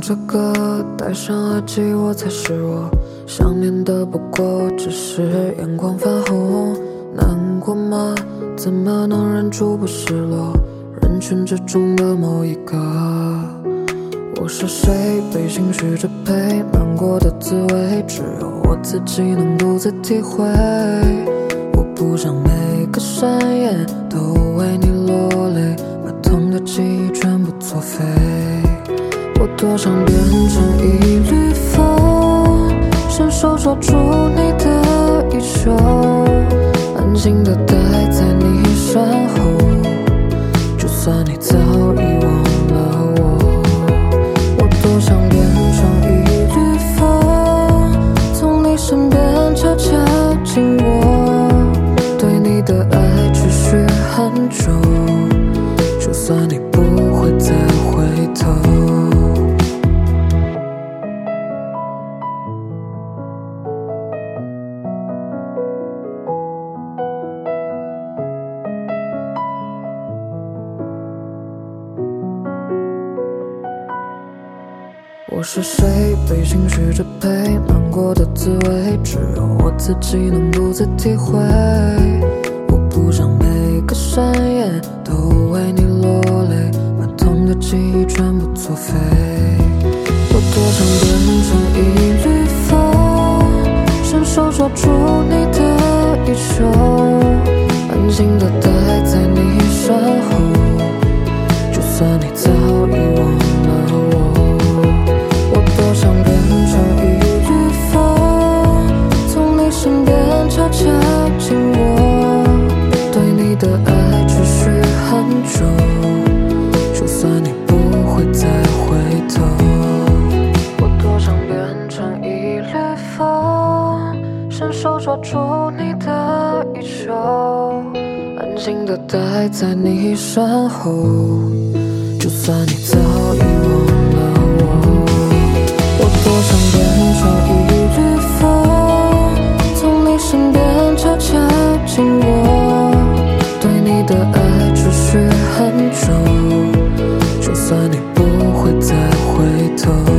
着歌，戴上耳机，我才是我。想念的不过只是眼眶泛红。难过吗？怎么能忍住不失落？人群之中的某一个。我是谁？被情绪支配，难过的滋味只有我自己能独自体会。我不想每个深夜都为你落泪，把痛的记忆全部作废。我多想变成一缕风，伸手抓住你的衣袖，安静地待在你身后，就算你早已忘了我。我多想变成一缕风，从你身边悄悄经过，对你的爱持续很久，就算你不会再回头。我是谁？被情绪支配，难过的滋味只有我自己能独自体会。我不想每个深夜都为你落泪，把痛的记忆全部作废。我多想变成一缕风，伸手抓住你的衣袖，安静地待在你身后，就算你早已忘了我。我多想变成一缕风，从你身边悄悄经过，对你的爱持续很久，就算你不会再回头。我多想变成一缕风，伸手抓住你的衣袖，安静地待在你身后，就算你早已忘了我。我多想变成一缕风，从你身边悄悄经过，对你的爱持续很久，就算你不会再回头。